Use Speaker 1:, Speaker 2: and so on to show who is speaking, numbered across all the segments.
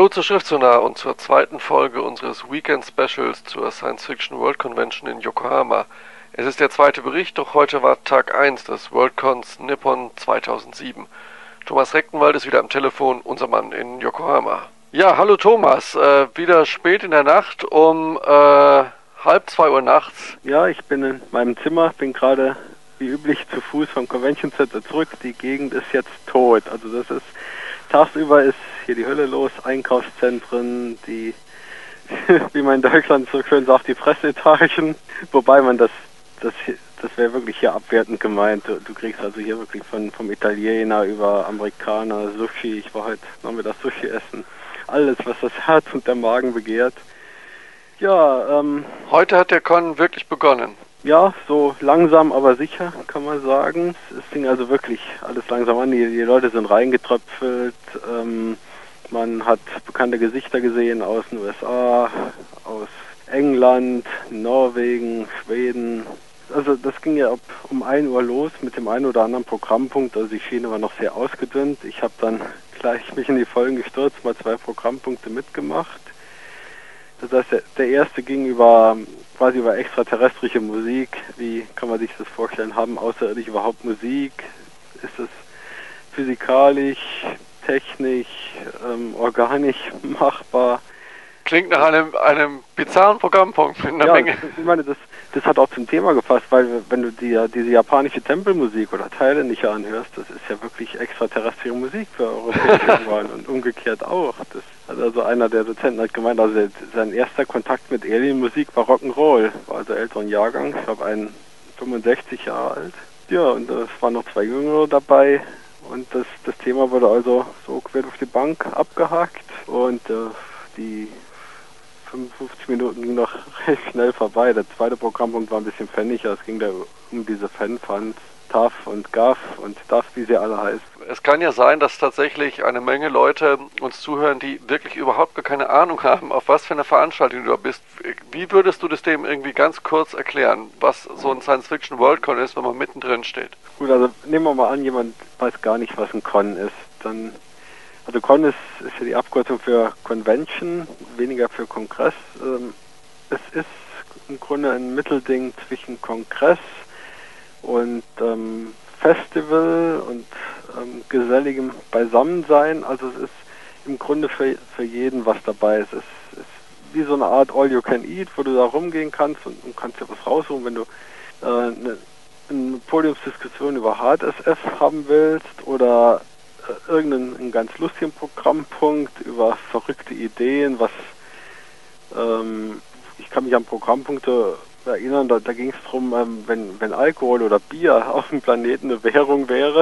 Speaker 1: Hallo zur Schriftsonar und zur zweiten Folge unseres Weekend Specials zur Science Fiction World Convention in Yokohama. Es ist der zweite Bericht, doch heute war Tag 1 des Worldcons Nippon 2007. Thomas Rechtenwald ist wieder am Telefon, unser Mann in Yokohama. Ja, hallo Thomas, wieder spät in der Nacht um 1:30 nachts.
Speaker 2: Ja, ich bin in meinem Zimmer, bin gerade wie üblich zu Fuß vom Convention Center zurück. Die Gegend ist jetzt tot. Also das ist, tagsüber ist hier die Hölle los, Einkaufszentren, die, wie man in Deutschland so schön sagt, die Fressetagen. Wobei man das wäre wirklich hier abwertend gemeint. Du kriegst also hier wirklich vom Italiener über Amerikaner, Sushi. Ich war heute Nachmittag Sushi essen. Alles, was das Herz und der Magen begehrt. Ja,
Speaker 1: Heute hat der Con wirklich begonnen.
Speaker 2: Ja, so langsam, aber sicher, kann man sagen. Es fing also wirklich alles langsam an. Die Leute sind reingetröpfelt. Man hat bekannte Gesichter gesehen aus den USA, aus England, Norwegen, Schweden. Also das ging ja um 1 Uhr los mit dem einen oder anderen Programmpunkt. Also die Schiene war noch sehr ausgedünnt. Ich habe dann gleich mich in die Vollen gestürzt, mal 2 Programmpunkte mitgemacht. Das heißt, der erste ging quasi über extraterrestrische Musik. Wie kann man sich das vorstellen? Haben Außerirdische überhaupt Musik? Ist es physikalisch, technisch, organisch machbar?
Speaker 1: Klingt nach einem bizarren Programmpunkt mit einer Menge.
Speaker 2: Ich meine, das hat auch zum Thema gepasst, weil wenn du diese japanische Tempelmusik oder thailändische anhörst, das ist ja wirklich extraterrestrische Musik für europäische Ohren und umgekehrt auch. Das hat also einer der Dozenten hat gemeint, also sein erster Kontakt mit Alienmusik war Rock'n'Roll, war also älteren Jahrgang, ich glaube 65 Jahre alt. Ja, und es waren noch 2 Jüngere dabei und das Thema wurde also so quer durch die Bank abgehakt und die 55 Minuten ging noch recht schnell vorbei. Der zweite Programmpunkt war ein bisschen pfänniger. Es ging da um diese Fanfans, TAF und GAF und DAF, wie sie alle heißen.
Speaker 1: Es kann ja sein, dass tatsächlich eine Menge Leute uns zuhören, die wirklich überhaupt gar keine Ahnung haben, auf was für eine Veranstaltung du da bist. Wie würdest du das dem irgendwie ganz kurz erklären, was so ein Science-Fiction World-Con ist, wenn man mittendrin steht?
Speaker 2: Gut, also nehmen wir mal an, jemand weiß gar nicht, was ein Con ist. Also Con ist ja die Abkürzung für Convention, weniger für Kongress. Es ist im Grunde ein Mittelding zwischen Kongress und Festival und geselligem Beisammensein. Also es ist im Grunde für jeden was dabei. Es ist wie so eine Art All-You-Can-Eat, wo du da rumgehen kannst und kannst dir was raussuchen, wenn du eine Podiumsdiskussion über HSF haben willst oder irgendeinen ganz lustigen Programmpunkt über verrückte Ideen, ich kann mich an Programmpunkte erinnern, da ging es darum, wenn Alkohol oder Bier auf dem Planeten eine Währung wäre.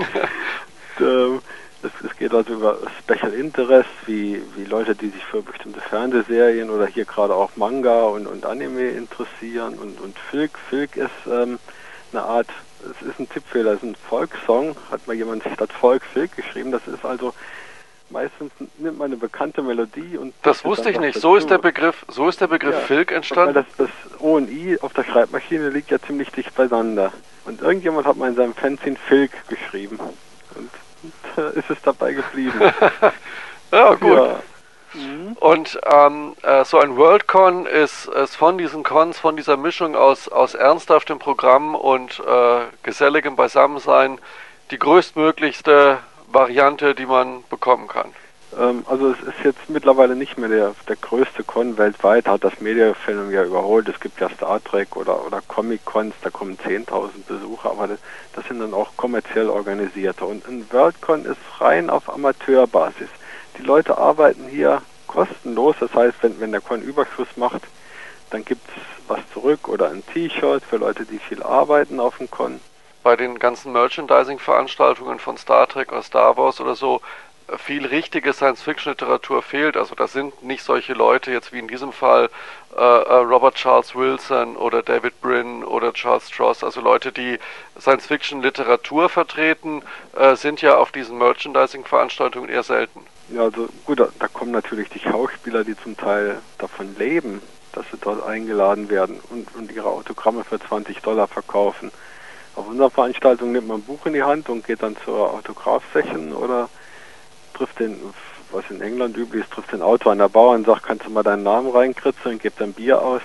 Speaker 2: Es geht also über Special Interest, wie Leute, die sich für bestimmte Fernsehserien oder hier gerade auch Manga und Anime interessieren und Filk ist eine Art, es ist ein Tippfehler, es ist ein Volkssong, hat mal jemand statt Volk Filk geschrieben, das ist also meistens nimmt man eine bekannte Melodie und...
Speaker 1: Das wusste ich nicht, so ist der Begriff Filk entstanden?
Speaker 2: Weil das O und I auf der Schreibmaschine liegt ja ziemlich dicht beieinander. Und irgendjemand hat mal in seinem Fanzine Filk geschrieben. Und ist es dabei geblieben.
Speaker 1: Ja, gut.
Speaker 2: Ja.
Speaker 1: Und so ein Worldcon ist von diesen Cons, von dieser Mischung aus ernsthaftem Programm und geselligem Beisammensein die größtmöglichste Variante, die man bekommen kann.
Speaker 2: Also es ist jetzt mittlerweile nicht mehr der größte Con weltweit, hat das Mediafilm ja überholt. Es gibt ja Star Trek oder Comic-Cons, da kommen 10.000 Besucher, aber das sind dann auch kommerziell organisierte. Und ein Worldcon ist rein auf Amateurbasis. Die Leute arbeiten hier kostenlos, das heißt, wenn der Con Überschuss macht, dann gibt es was zurück oder ein T-Shirt für Leute, die viel arbeiten auf dem Con.
Speaker 1: Bei den ganzen Merchandising-Veranstaltungen von Star Trek oder Star Wars oder so viel richtige Science-Fiction-Literatur fehlt. Also das sind nicht solche Leute jetzt wie in diesem Fall Robert Charles Wilson oder David Brin oder Charles Stross, also Leute, die Science-Fiction-Literatur vertreten, sind ja auf diesen Merchandising-Veranstaltungen eher selten.
Speaker 2: Ja, also gut, da kommen natürlich die Schauspieler, die zum Teil davon leben, dass sie dort eingeladen werden und ihre Autogramme für $20 verkaufen. Auf unserer Veranstaltung nimmt man ein Buch in die Hand und geht dann zur Autograph-Session oder trifft den was in England üblich ist, trifft ein Auto an der Bauer und sagt, kannst du mal deinen Namen reinkritzeln, gibt dann Bier aus.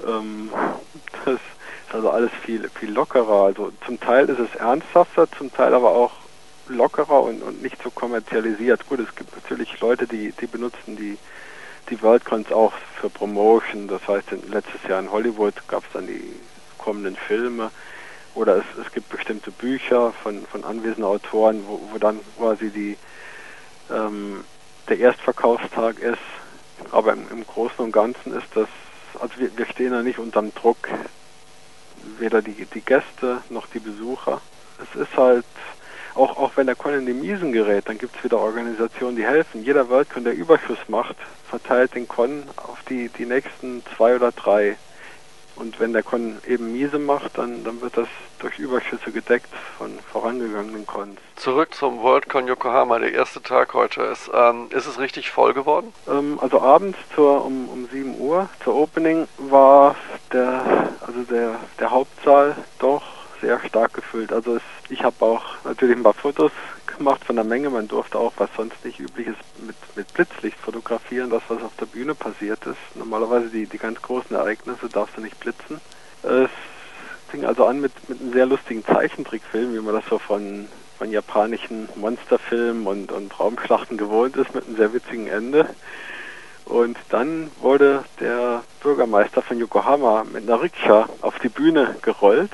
Speaker 2: Das ist also alles viel lockerer. Also zum Teil ist es ernsthafter, zum Teil aber auch lockerer und nicht so kommerzialisiert. Gut, es gibt natürlich Leute, die benutzen die Worldcons auch für Promotion. Das heißt, letztes Jahr in Hollywood gab es dann die kommenden Filme. Oder es gibt bestimmte Bücher von anwesenden Autoren, wo dann quasi der Erstverkaufstag ist. Aber im Großen und Ganzen ist das, also wir stehen da nicht unterm Druck, weder die Gäste noch die Besucher. Es ist halt, auch wenn der Con in die Miesen gerät, dann gibt es wieder Organisationen, die helfen. Jeder Worldcon, der Überschuss macht, verteilt den Con auf die nächsten 2 oder 3. Und wenn der Con eben miese macht, dann wird das durch Überschüsse gedeckt von vorangegangenen Cons.
Speaker 1: Zurück zum Worldcon Yokohama, der erste Tag heute. Ist es richtig voll geworden?
Speaker 2: Also abends um 7 Uhr zur Opening war der Hauptsaal doch sehr stark gefüllt. Also ich habe auch natürlich ein paar Fotos gemacht von der Menge. Man durfte auch, was sonst nicht üblich ist, mit Blitzlicht fotografieren, das, was auf der Bühne passiert ist. Normalerweise die ganz großen Ereignisse darfst du nicht blitzen. Es fing also an mit einem sehr lustigen Zeichentrickfilm, wie man das so von japanischen Monsterfilmen und Raumschlachten gewohnt ist, mit einem sehr witzigen Ende. Und dann wurde der Bürgermeister von Yokohama mit einer Rikscha auf die Bühne gerollt,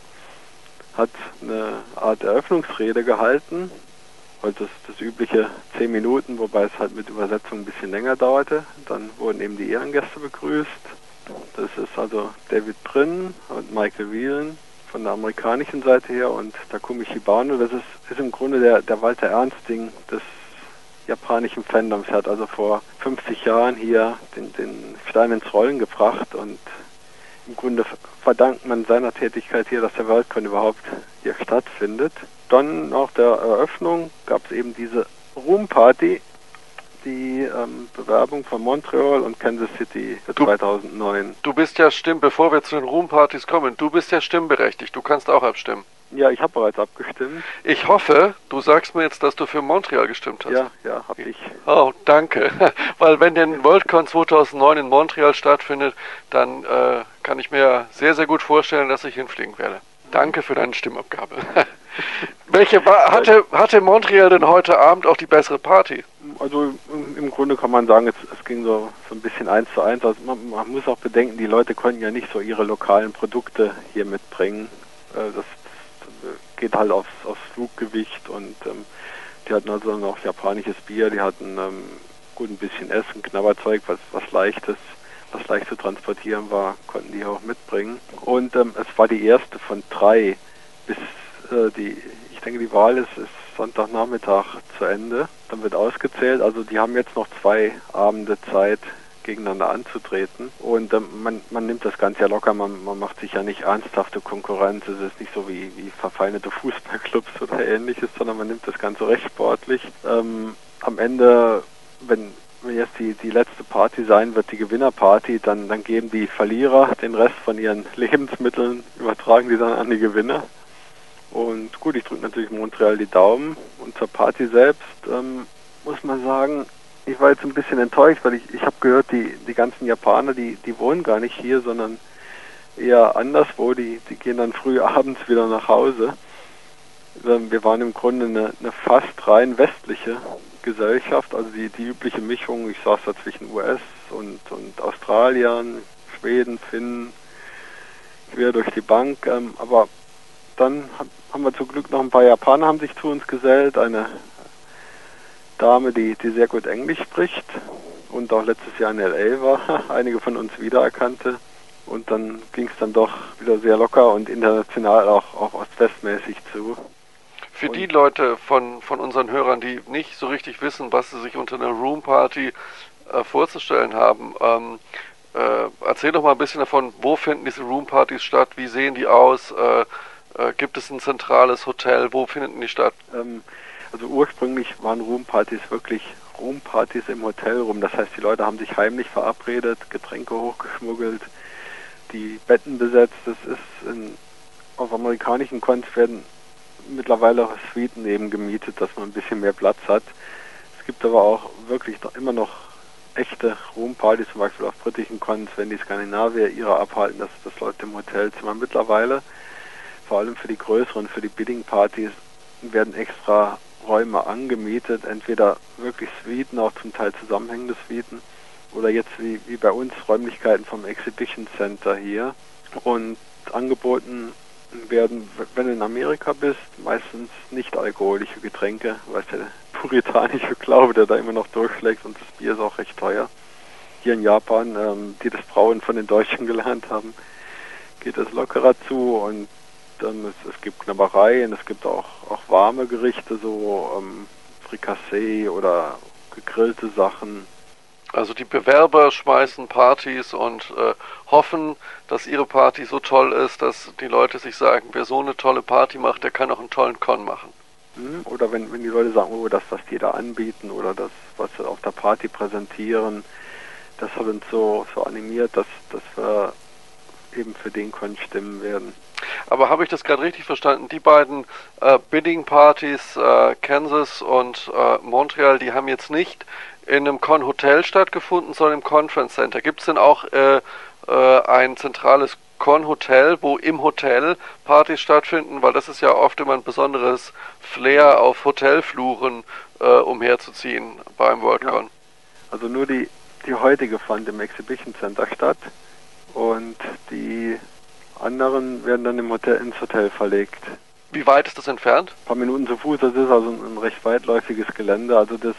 Speaker 2: hat eine Art Eröffnungsrede gehalten, und das übliche 10 Minuten, wobei es halt mit Übersetzung ein bisschen länger dauerte. Dann wurden eben die Ehrengäste begrüßt. Das ist also David Brin und Michael Whelan von der amerikanischen Seite her und Takumi Shibano. Das ist im Grunde der Walter Ernsting des japanischen Fandoms. Er hat also vor 50 Jahren hier den Stein ins Rollen gebracht und im Grunde verdankt man seiner Tätigkeit hier, dass der Worldcon überhaupt hier stattfindet. Dann nach der Eröffnung gab es eben diese Room Party, die Bewerbung von Montreal und Kansas City für 2009.
Speaker 1: Du bist ja bevor wir zu den Room Partys kommen, du bist ja stimmberechtigt, du kannst auch abstimmen.
Speaker 2: Ja, ich habe bereits abgestimmt.
Speaker 1: Ich hoffe, du sagst mir jetzt, dass du für Montreal gestimmt hast.
Speaker 2: Ja, habe ich.
Speaker 1: Oh, danke. Weil wenn der Worldcon 2009 in Montreal stattfindet, dann kann ich mir sehr, sehr gut vorstellen, dass ich hinfliegen werde. Danke für deine Stimmabgabe. Hatte Montreal denn heute Abend auch die bessere Party?
Speaker 2: Also im Grunde kann man sagen, es ging so ein bisschen 1:1. Also man muss auch bedenken, die Leute konnten ja nicht so ihre lokalen Produkte hier mitbringen. Das geht halt aufs Fluggewicht und die hatten also noch japanisches Bier, die hatten gut ein bisschen Essen, Knabberzeug, was Leichtes, was leicht zu transportieren war, konnten die auch mitbringen. Und es war die erste von 3 bis ich denke, die Wahl ist Sonntagnachmittag zu Ende. Dann wird ausgezählt. Also die haben jetzt noch 2 Abende Zeit, gegeneinander anzutreten. Und man nimmt das Ganze ja locker. Man macht sich ja nicht ernsthafte Konkurrenz. Es ist nicht so wie verfeindete Fußballclubs oder Ähnliches, sondern man nimmt das Ganze recht sportlich. Am Ende, wenn jetzt die letzte Party sein wird, die Gewinnerparty, dann geben die Verlierer den Rest von ihren Lebensmitteln, übertragen die dann an die Gewinner. Und gut, ich drücke natürlich Montreal die Daumen. Und zur Party selbst muss man sagen, ich war jetzt ein bisschen enttäuscht, weil ich habe gehört, die ganzen Japaner, die wohnen gar nicht hier, sondern eher anderswo. Die gehen dann früh abends wieder nach Hause. Wir waren im Grunde eine fast rein westliche Gesellschaft, also die übliche Mischung. Ich saß da zwischen US und Australiern, Schweden, Finnen, quer durch die Bank, aber dann haben wir zum Glück noch ein paar Japaner haben sich zu uns gesellt, eine Dame, die sehr gut Englisch spricht und auch letztes Jahr in L.A. war, einige von uns wiedererkannte. Und dann ging es dann doch wieder sehr locker und international auch ost-westmäßig zu.
Speaker 1: Für die Leute von unseren Hörern, die nicht so richtig wissen, was sie sich unter einer Room Party vorzustellen haben, erzähl doch mal ein bisschen davon, wo finden diese Room Partys statt, wie sehen die aus, gibt es ein zentrales Hotel, wo finden die statt?
Speaker 2: Also ursprünglich waren Roompartys wirklich Roompartys im Hotelraum. Das heißt, die Leute haben sich heimlich verabredet, Getränke hochgeschmuggelt, die Betten besetzt. Das ist auf amerikanischen Cons werden mittlerweile Suiten eben gemietet, dass man ein bisschen mehr Platz hat. Es gibt aber auch wirklich noch, immer noch echte Roompartys, zum Beispiel auf britischen Cons, wenn die Skandinavier ihre abhalten, das läuft im Hotelzimmer. Mittlerweile, vor allem für die größeren, für die Bidding-Partys, werden extra Räume angemietet, entweder wirklich Suiten, auch zum Teil zusammenhängende Suiten, oder jetzt wie bei uns Räumlichkeiten vom Exhibition Center hier. Und angeboten werden, wenn du in Amerika bist, meistens nicht alkoholische Getränke, weil der puritanische Glaube, der da immer noch durchschlägt, und das Bier ist auch recht teuer. Hier in Japan, die das Brauen von den Deutschen gelernt haben, geht es lockerer zu, und es gibt Knabbereien, es gibt auch warme Gerichte, so Frikassee oder gegrillte Sachen.
Speaker 1: Also die Bewerber schmeißen Partys und hoffen, dass ihre Party so toll ist, dass die Leute sich sagen, wer so eine tolle Party macht, der kann auch einen tollen Con machen.
Speaker 2: Oder wenn die Leute sagen, oh, das, was die da anbieten oder das, was sie auf der Party präsentieren, das hat uns so animiert, dass wir eben für den Con stimmen werden.
Speaker 1: Aber habe ich das gerade richtig verstanden? Die beiden Bidding-Partys, Kansas und Montreal, die haben jetzt nicht in einem Con-Hotel stattgefunden, sondern im Conference Center. Gibt es denn auch ein zentrales Con-Hotel, wo im Hotel Partys stattfinden? Weil das ist ja oft immer ein besonderes Flair, auf Hotelfluren umherzuziehen beim Worldcon.
Speaker 2: Ja. Also nur die heutige fand im Exhibition Center statt, und die anderen werden dann ins Hotel verlegt.
Speaker 1: Wie weit ist das entfernt?
Speaker 2: Ein paar Minuten zu Fuß, das ist also ein recht weitläufiges Gelände. Also das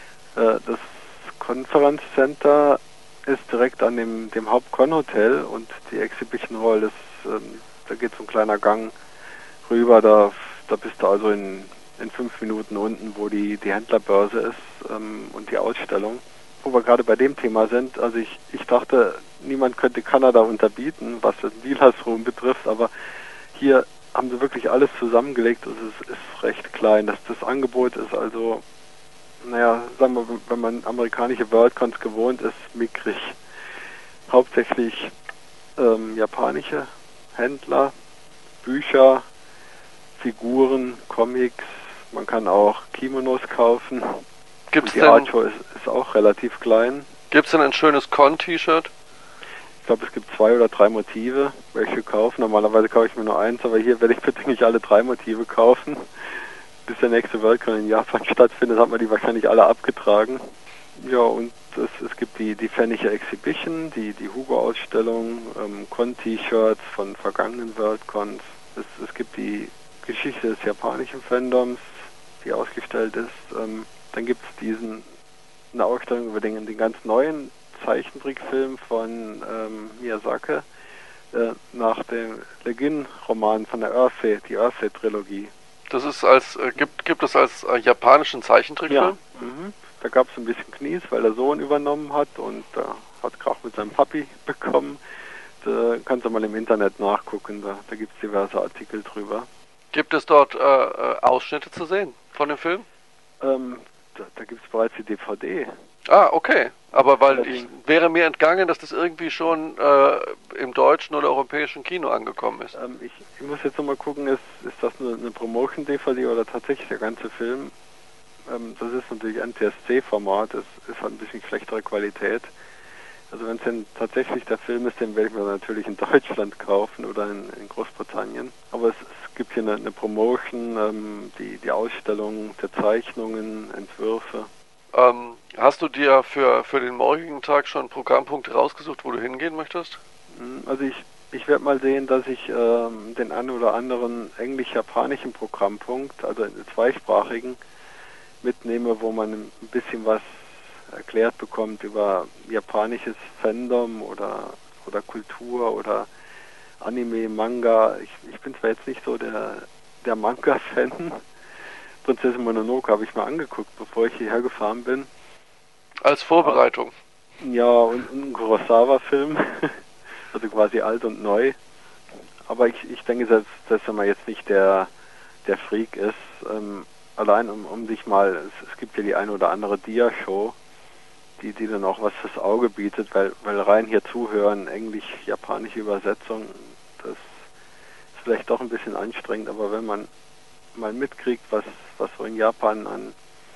Speaker 2: Conference Center ist direkt an dem Haupt-Con-Hotel, und die Exhibition Hall da geht so ein kleiner Gang rüber, da bist du also in 5 Minuten unten, wo die Händlerbörse ist und die Ausstellung. Wo wir gerade bei dem Thema sind, also ich dachte, niemand könnte Kanada unterbieten, was den Dealers Room betrifft, aber hier haben sie wirklich alles zusammengelegt, und es ist recht klein. Das Angebot ist also, naja, sagen wir, wenn man amerikanische Worldcons gewohnt ist, mickrig. Hauptsächlich japanische Händler, Bücher, Figuren, Comics, man kann auch Kimonos kaufen.
Speaker 1: Gibt's
Speaker 2: und die Artshow ist auch relativ klein.
Speaker 1: Gibt es denn ein schönes Con-T-Shirt?
Speaker 2: Ich glaube, es gibt 2 oder 3 Motive, welche kaufen. Normalerweise kaufe ich mir nur eins, aber hier werde ich bitte nicht alle 3 Motive kaufen. Bis der nächste Worldcon in Japan stattfindet, hat man die wahrscheinlich alle abgetragen. Ja, und es gibt die Pfennige Exhibition, die Hugo-Ausstellung, Con-T-Shirts von vergangenen Worldcons. Es gibt die Geschichte des japanischen Fandoms, die ausgestellt ist. Dann gibt es eine Ausstellung über den ganz neuen Zeichentrickfilm von Miyazaki nach dem Legin-Roman von der Earthsea, die Earthsea-Trilogie.
Speaker 1: Das ist gibt es als japanischen Zeichentrickfilm?
Speaker 2: Ja. Da gab es ein bisschen Knies, weil der Sohn übernommen hat, und hat Krach mit seinem Papi bekommen. Da kannst du mal im Internet nachgucken, da gibt es diverse Artikel drüber.
Speaker 1: Gibt es dort Ausschnitte zu sehen von dem Film?
Speaker 2: Da gibt es bereits die DVD.
Speaker 1: Ah, okay. Aber wäre mir entgangen, dass das irgendwie schon im deutschen oder europäischen Kino angekommen ist.
Speaker 2: Ich muss jetzt nochmal gucken, ist das eine Promotion-DVD oder tatsächlich der ganze Film? Das ist natürlich NTSC-Format, das ist halt ein bisschen schlechtere Qualität. Also wenn es denn tatsächlich der Film ist, den werde ich mir natürlich in Deutschland kaufen oder in Großbritannien. Aber es gibt hier eine Promotion, die Ausstellung der Zeichnungen, Entwürfe.
Speaker 1: Hast du dir für den morgigen Tag schon Programmpunkte rausgesucht, wo du hingehen möchtest?
Speaker 2: Also ich werde mal sehen, dass ich den einen oder anderen englisch-japanischen Programmpunkt, also einen zweisprachigen, mitnehme, wo man ein bisschen was erklärt bekommt über japanisches Fandom oder Kultur oder Anime, Manga. Ich bin zwar jetzt nicht so der Manga-Fan. Prinzessin Mononoke habe ich mir angeguckt, bevor ich hierher gefahren bin.
Speaker 1: Als Vorbereitung?
Speaker 2: Ja, und ein Kurosawa-Film, also quasi alt und neu. Aber ich denke, dass wenn man jetzt nicht der Freak ist, allein um sich mal, es gibt ja die eine oder andere Dia-Show, die dann auch was fürs Auge bietet, weil rein hier zuhören, englisch-japanische Übersetzung, das ist vielleicht doch ein bisschen anstrengend, aber wenn man mal mitkriegt, was so in Japan an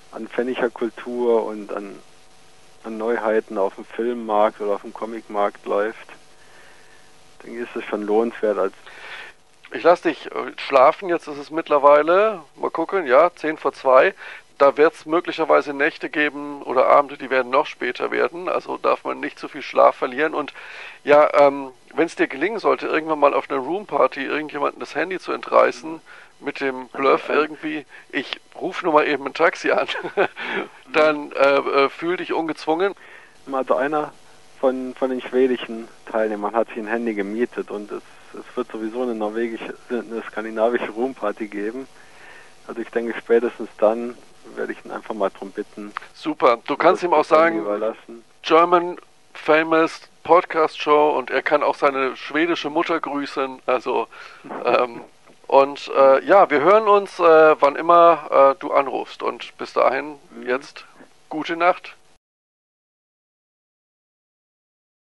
Speaker 2: an Pfennigerkultur und an Neuheiten auf dem Filmmarkt oder auf dem Comicmarkt läuft, dann ist es schon lohnenswert.
Speaker 1: Ich lasse dich schlafen, jetzt ist es mittlerweile, mal gucken, ja, 10 vor 2. Da wird es möglicherweise Nächte geben oder Abende, die werden noch später werden, also darf man nicht zu viel Schlaf verlieren. Und ja, wenn es dir gelingen sollte, irgendwann mal auf einer Roomparty irgendjemanden das Handy zu entreißen, mit dem Bluff irgendwie, ich rufe nur mal eben ein Taxi an, dann fühl dich ungezwungen.
Speaker 2: Also einer von den schwedischen Teilnehmern hat sich ein Handy gemietet und es wird sowieso eine skandinavische Roomparty geben. Also ich denke, spätestens dann werde ich ihn einfach mal drum bitten.
Speaker 1: Super, du kannst ihm auch sagen, German Famous Podcast Show, und er kann auch seine schwedische Mutter grüßen. Also ja, wir hören uns, wann immer du anrufst, und bis dahin jetzt gute Nacht.